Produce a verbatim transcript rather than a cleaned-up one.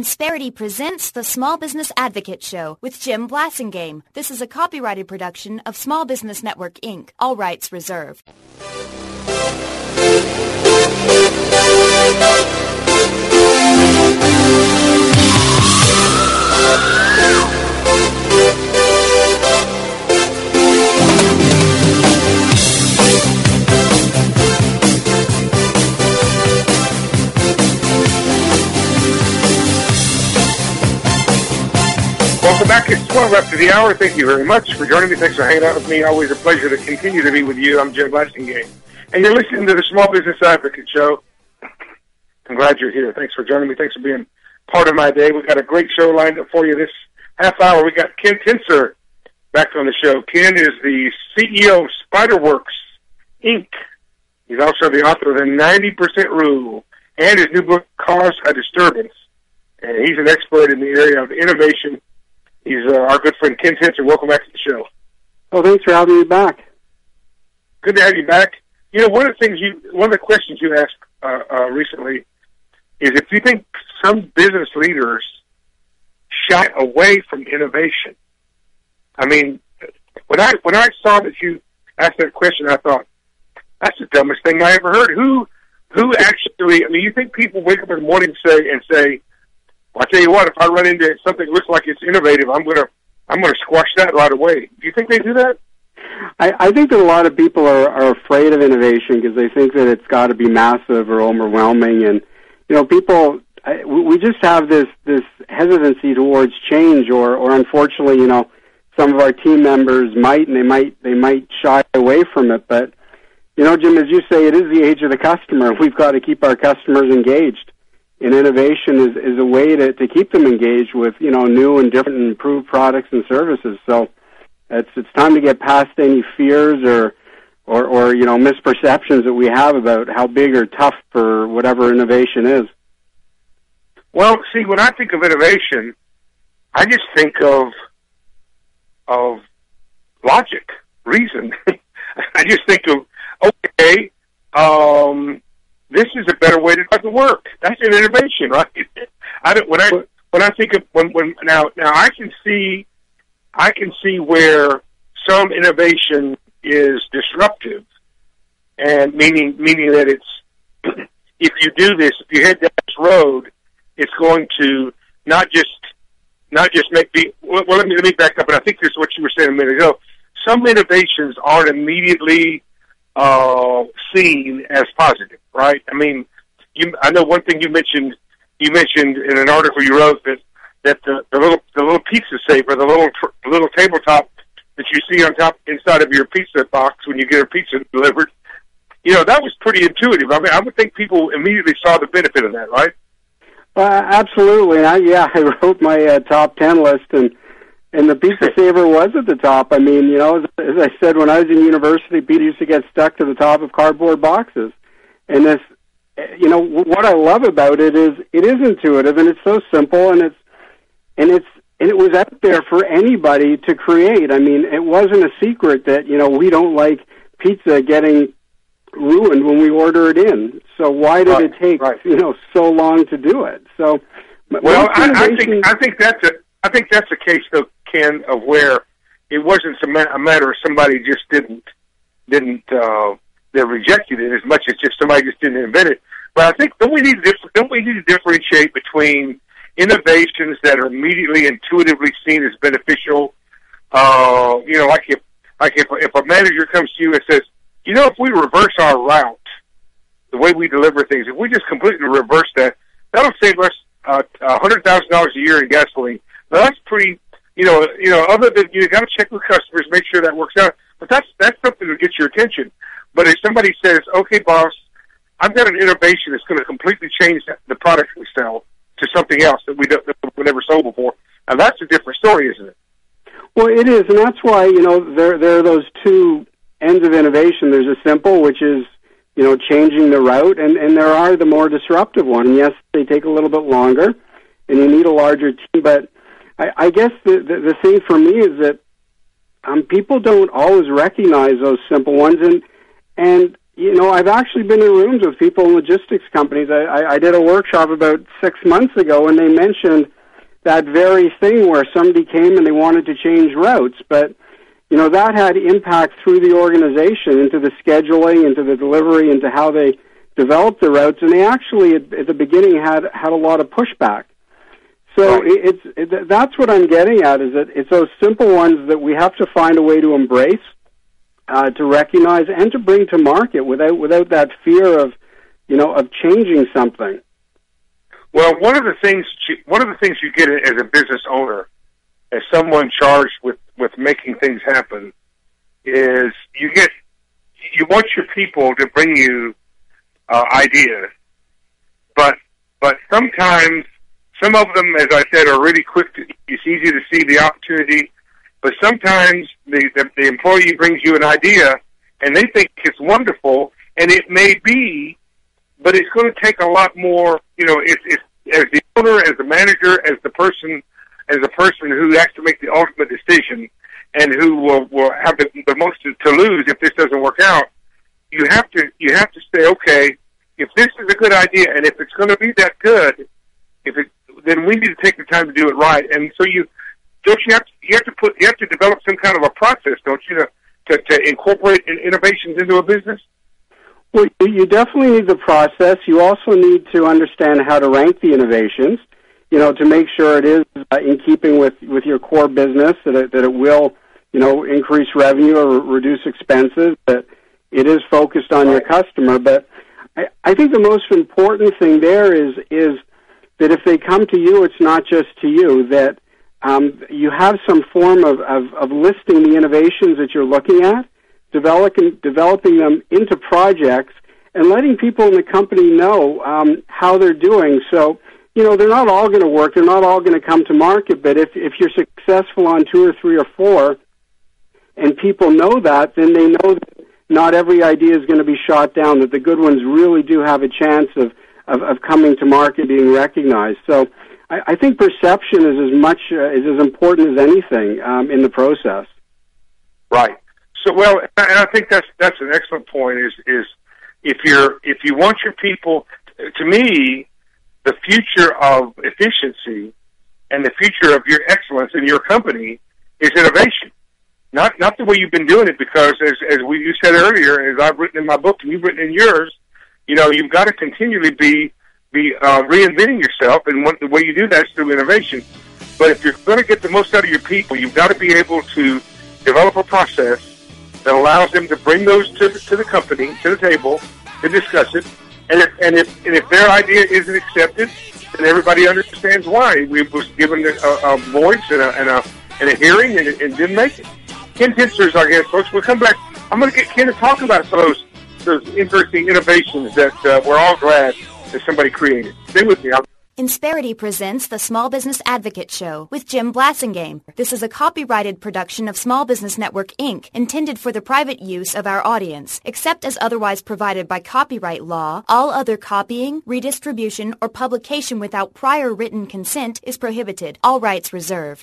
Insperity presents the Small Business Advocate Show with Jim Blasingame. This is a copyrighted production of Small Business Network, Incorporated. All rights reserved. Welcome back. It's twelve after the hour. Thank you very much for joining me. Thanks for hanging out with me. Always a pleasure to continue to be with you. I'm Jim Blasingame. And you're listening to the Small Business Advocate Show. I'm glad you're here. Thanks for joining me. Thanks for being part of my day. We've got a great show lined up for you this half hour. We got Ken Tincer back on the show. Ken is the C E O of Spiderworks, Incorporated. He's also the author of the ninety percent Rule and his new book, Cause a Disturbance. And he's an expert in the area of innovation. He's uh, our good friend Ken Tincer. Welcome back to the show. Oh, thanks for having me back. Good to have you back. You know, one of the things you, one of the questions you asked uh, uh, recently is if you think some business leaders shy away from innovation. I mean, when I when I saw that you asked that question, I thought that's the dumbest thing I ever heard. Who who actually? I mean, you think people wake up in the morning and say and say, well, I tell you what, if I run into something that looks like it's innovative, I'm gonna I'm gonna squash that right away. Do you think they do that? I, I think that a lot of people are, are afraid of innovation because they think that it's got to be massive or overwhelming, and you know, people I, we just have this this hesitancy towards change, or or unfortunately, you know, some of our team members might and they might they might shy away from it. But you know, Jim, as you say, it is the age of the customer. We've got to keep our customers engaged. And innovation is, is a way to, to keep them engaged with, you know, new and different and improved products and services. So it's it's time to get past any fears or, or, or, you know, misperceptions that we have about how big or tough for whatever innovation is. Well, see, when I think of innovation, I just think of of logic, reason. I just think of, okay, um... this is a better way to do the work. That's an innovation, right? I don't, when I when I think of when when now now I can see I can see where some innovation is disruptive, and meaning meaning that it's if you do this, if you head down this road, it's going to not just not just make the well. Let me let me back up, and I think this is what you were saying a minute ago. Some innovations aren't immediately uh, seen as positive, right? I mean, you, I know one thing you mentioned. You mentioned in an article you wrote that that the, the little the little pizza saver, the little the little tabletop that you see on top inside of your pizza box when you get a pizza delivered. You know, that was pretty intuitive. I mean, I would think people immediately saw the benefit of that, right? Uh, absolutely. I, yeah, I wrote my uh, top ten list, and and the pizza saver was at the top. I mean, you know, as, as I said, when I was in university, Peter used to get stuck to the top of cardboard boxes. And this, you know, what I love about it is it is intuitive and it's so simple, and it's and it's and it was out there for anybody to create. I mean, it wasn't a secret that, you know, we don't like pizza getting ruined when we order it in. So why did right, it take right. you know so long to do it? So well, I, I think I think that's a I think that's a case though, Ken, of where it wasn't a matter of somebody just didn't didn't. Uh, They rejected it as much as just somebody just didn't invent it. But I think don't we need to don't we need to differentiate between innovations that are immediately intuitively seen as beneficial? Uh, you know, like if like if if a manager comes to you and says, you know, if we reverse our route, the way we deliver things, if we just completely reverse that, that'll save us uh, a hundred thousand dollars a year in gasoline. Now that's pretty. You know, you know. Other than you got to check with customers, make sure that works out. But that's that's something that gets your attention. But if somebody says, okay, boss, I've got an innovation that's going to completely change the product we sell to something else that we, don't, that we never sold before, and that's a different story, isn't it? Well, it is, and that's why, you know, there, there are those two ends of innovation. There's a simple, which is, you know, changing the route, and, and there are the more disruptive one. And yes, they take a little bit longer, and you need a larger team, but I, I guess the, the, the thing for me is that um, people don't always recognize those simple ones, and And, you know, I've actually been in rooms with people in logistics companies. I, I, I did a workshop about six months ago, and they mentioned that very thing where somebody came and they wanted to change routes, but you know, that had impact through the organization into the scheduling, into the delivery, into how they developed the routes, and they actually at, at the beginning had had a lot of pushback. So right. it, it's it, that's what I'm getting at, is that it's those simple ones that we have to find a way to embrace, uh, to recognize, and to bring to market without without that fear of, you know, of changing something. Well, one of the things you, one of the things you get as a business owner, as someone charged with, with making things happen, is you get you want your people to bring you uh, ideas, but but sometimes some of them, as I said, are really quick. To, it's easy to see the opportunity, but sometimes the, the the employee brings you an idea and they think it's wonderful, and it may be, but it's going to take a lot more. You know, it's, it's as the owner, as the manager, as the person. as a person who has to make the ultimate decision and who will, will have the, the most to, to lose if this doesn't work out, you have to you have to say, okay, if this is a good idea and if it's going to be that good, if it, then we need to take the time to do it right. And so you don't you have to, you have to put you have to develop some kind of a process, don't you, to to, to incorporate innovations into a business? Well, you definitely need the process. You also need to understand how to rank the innovations, you know, to make sure it is uh, in keeping with, with your core business, that it, that it will, you know, increase revenue or reduce expenses, that it is focused on your customer. But I, I think the most important thing there is is that if they come to you, it's not just to you, that um, you have some form of, of, of listing the innovations that you're looking at, developing, developing them into projects, and letting people in the company know um, how they're doing. So, you know, they're not all going to work. They're not all going to come to market. But if, if you're successful on two or three or four, and people know that, then they know that not every idea is going to be shot down, that the good ones really do have a chance of, of, of coming to market, being recognized. So I, I think perception is as much, uh, is as important as anything um, in the process. Right. So, well, and I think that's that's an excellent point, is, is if you're if you want your people, to me, the future of efficiency and the future of your excellence in your company is innovation. Not not the way you've been doing it, because as as we you said earlier, as I've written in my book and you've written in yours, you know, you've got to continually be be uh, reinventing yourself, and one, the way you do that is through innovation. But if you're going to get the most out of your people, you've got to be able to develop a process that allows them to bring those to the, to the company, to the table, to discuss it. And if, and if and if their idea isn't accepted, then everybody understands why. We was given a, a voice and a, and a and a hearing, and, and didn't make it. Ken Tinster is our guest, folks. We'll come back. I'm going to get Ken to talk about some of those those interesting innovations that uh, we're all glad that somebody created. Stay with me. I'll Insperity presents the Small Business Advocate Show with Jim Blasingame. This is a copyrighted production of Small Business Network, Incorporated, intended for the private use of our audience. Except as otherwise provided by copyright law, all other copying, redistribution, or publication without prior written consent is prohibited. All rights reserved.